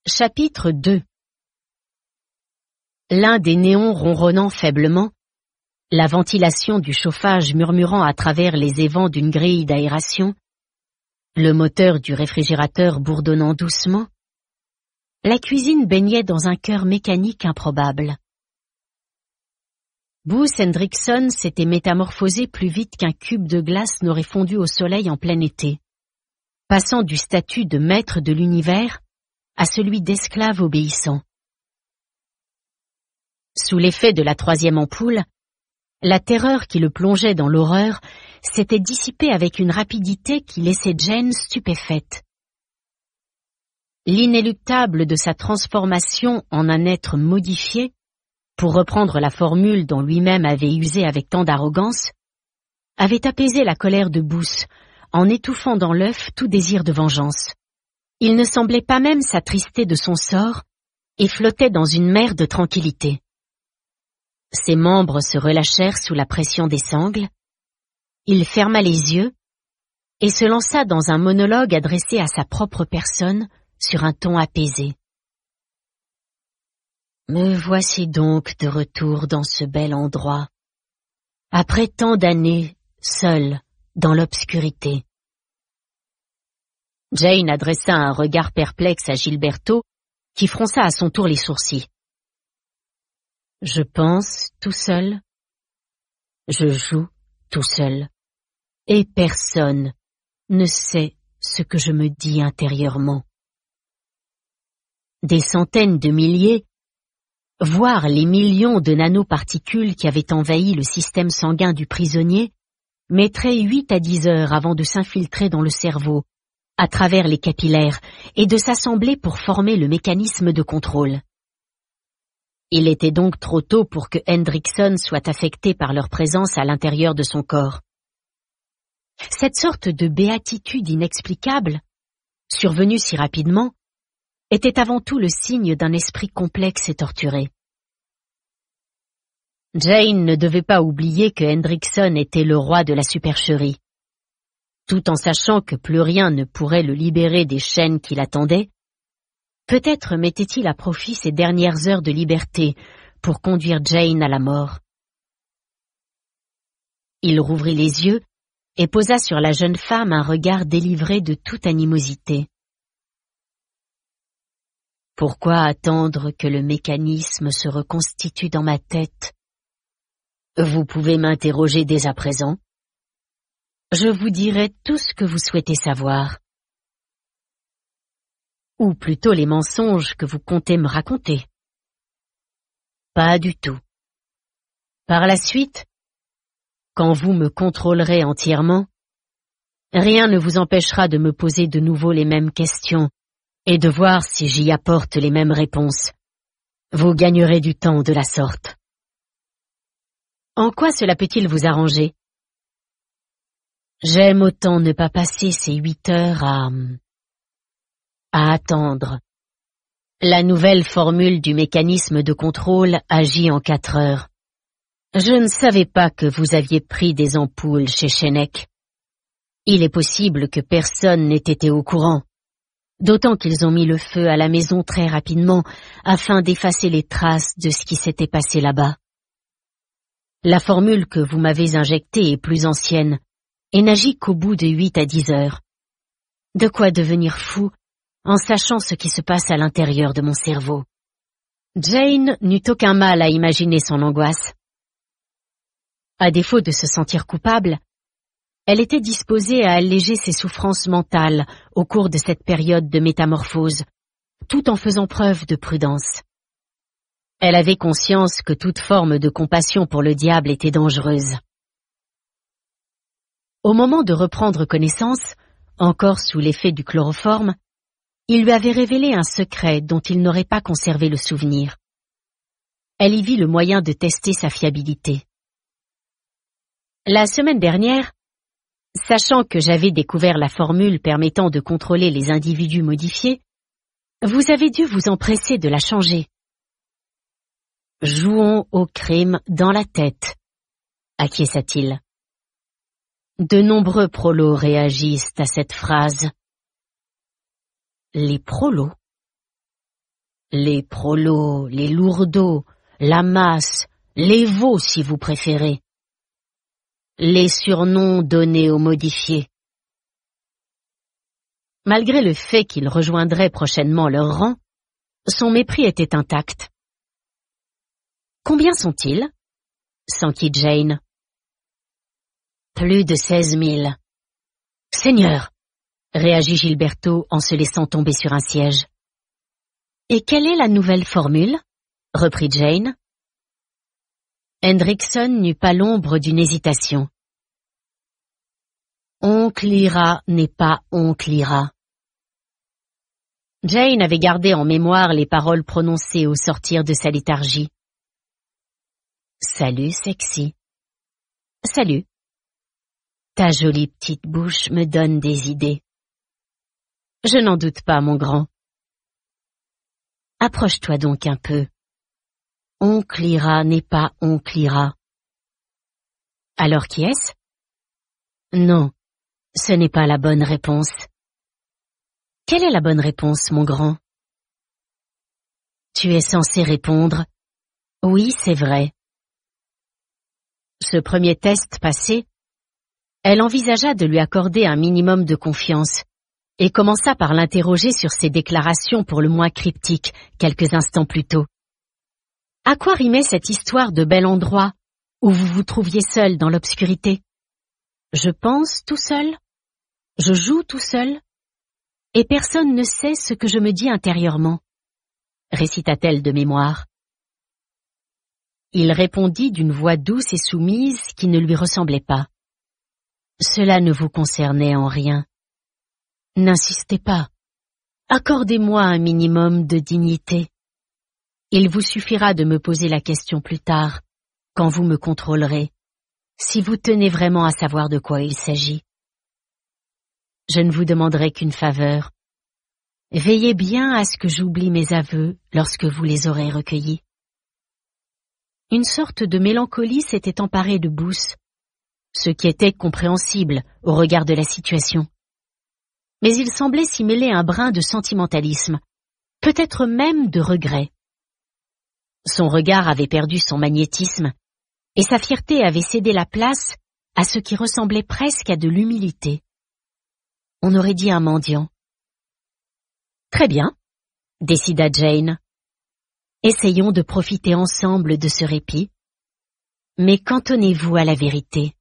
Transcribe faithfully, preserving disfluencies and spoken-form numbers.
Chapitre deux. L'un des néons ronronnant faiblement, la ventilation du chauffage murmurant à travers les évents d'une grille d'aération, le moteur du réfrigérateur bourdonnant doucement, la cuisine baignait dans un cœur mécanique improbable. Bruce Hendrickson s'était métamorphosé plus vite qu'un cube de glace n'aurait fondu au soleil en plein été, passant du statut de maître de l'univers à celui d'esclave obéissant. Sous l'effet de la troisième ampoule, la terreur qui le plongeait dans l'horreur s'était dissipée avec une rapidité qui laissait Jane stupéfaite. L'inéluctable de sa transformation en un être modifié, pour reprendre la formule dont lui-même avait usé avec tant d'arrogance, avait apaisé la colère de Bruce en étouffant dans l'œuf tout désir de vengeance. Il ne semblait pas même s'attrister de son sort et flottait dans une mer de tranquillité. Ses membres se relâchèrent sous la pression des sangles, il ferma les yeux et se lança dans un monologue adressé à sa propre personne sur un ton apaisé. « Me voici donc de retour dans ce bel endroit, après tant d'années, seule, dans l'obscurité. » Jane adressa un regard perplexe à Gilberto, qui fronça à son tour les sourcils. « Je pense tout seul, je joue tout seul, et personne ne sait ce que je me dis intérieurement. » Des centaines de milliers, voire les millions de nanoparticules qui avaient envahi le système sanguin du prisonnier, mettraient huit à dix heures avant de s'infiltrer dans le cerveau, à travers les capillaires, et de s'assembler pour former le mécanisme de contrôle. Il était donc trop tôt pour que Hendrickson soit affecté par leur présence à l'intérieur de son corps. Cette sorte de béatitude inexplicable, survenue si rapidement, était avant tout le signe d'un esprit complexe et torturé. Jane ne devait pas oublier que Hendrickson était le roi de la supercherie. Tout en sachant que plus rien ne pourrait le libérer des chaînes qui l'attendaient, peut-être mettait-il à profit ses dernières heures de liberté pour conduire Jane à la mort. Il rouvrit les yeux et posa sur la jeune femme un regard délivré de toute animosité. Pourquoi attendre que le mécanisme se reconstitue dans ma tête? Vous pouvez m'interroger dès à présent. Je vous dirai tout ce que vous souhaitez savoir. Ou plutôt les mensonges que vous comptez me raconter. Pas du tout. Par la suite, quand vous me contrôlerez entièrement, rien ne vous empêchera de me poser de nouveau les mêmes questions et de voir si j'y apporte les mêmes réponses. Vous gagnerez du temps de la sorte. En quoi cela peut-il vous arranger? J'aime autant ne pas passer ces huit heures à... à attendre. La nouvelle formule du mécanisme de contrôle agit en quatre heures. Je ne savais pas que vous aviez pris des ampoules chez Shenek. Il est possible que personne n'ait été au courant, d'autant qu'ils ont mis le feu à la maison très rapidement afin d'effacer les traces de ce qui s'était passé là-bas. La formule que vous m'avez injectée est plus ancienne et n'agit qu'au bout de huit à dix heures. De quoi devenir fou en sachant ce qui se passe à l'intérieur de mon cerveau. Jane n'eut aucun mal à imaginer son angoisse. À défaut de se sentir coupable, elle était disposée à alléger ses souffrances mentales au cours de cette période de métamorphose, tout en faisant preuve de prudence. Elle avait conscience que toute forme de compassion pour le diable était dangereuse. Au moment de reprendre connaissance, encore sous l'effet du chloroforme, il lui avait révélé un secret dont il n'aurait pas conservé le souvenir. Elle y vit le moyen de tester sa fiabilité. La semaine dernière, sachant que j'avais découvert la formule permettant de contrôler les individus modifiés, vous avez dû vous empresser de la changer. Jouons au crime dans la tête, acquiesça-t-il. De nombreux prolos réagissent à cette phrase. Les prolos? Les prolos, les lourdeaux, la masse, les veaux si vous préférez. Les surnoms donnés aux modifiés. Malgré le fait qu'ils rejoindraient prochainement leur rang, son mépris était intact. Combien sont-ils? s'enquit Jane. Plus de seize mille. Seigneur, réagit Gilberto en se laissant tomber sur un siège. Et quelle est la nouvelle formule? reprit Jane. Hendrickson n'eut pas l'ombre d'une hésitation. Oncle Ira n'est pas oncle Ira. Jane avait gardé en mémoire les paroles prononcées au sortir de sa léthargie. Salut, sexy. Salut. Ta jolie petite bouche me donne des idées. Je n'en doute pas, mon grand. Approche-toi donc un peu. Oncle Ira n'est pas oncle Ira. Alors qui est-ce? Non, ce n'est pas la bonne réponse. Quelle est la bonne réponse, mon grand? Tu es censé répondre « Oui, c'est vrai ». Ce premier test passé, elle envisagea de lui accorder un minimum de confiance et commença par l'interroger sur ses déclarations pour le moins cryptiques quelques instants plus tôt. À quoi rimait cette histoire de bel endroit où vous vous trouviez seul dans l'obscurité? Je pense tout seul, je joue tout seul, et personne ne sait ce que je me dis intérieurement, récita-t-elle de mémoire. Il répondit d'une voix douce et soumise qui ne lui ressemblait pas. Cela ne vous concernait en rien. N'insistez pas. Accordez-moi un minimum de dignité. Il vous suffira de me poser la question plus tard, quand vous me contrôlerez, si vous tenez vraiment à savoir de quoi il s'agit. Je ne vous demanderai qu'une faveur. Veillez bien à ce que j'oublie mes aveux lorsque vous les aurez recueillis. Une sorte de mélancolie s'était emparée de Booth, ce qui était compréhensible au regard de la situation. Mais il semblait s'y mêler un brin de sentimentalisme, peut-être même de regret. Son regard avait perdu son magnétisme, et sa fierté avait cédé la place à ce qui ressemblait presque à de l'humilité. On aurait dit un mendiant. Très bien, décida Jane. Essayons de profiter ensemble de ce répit, mais cantonnez-vous à la vérité.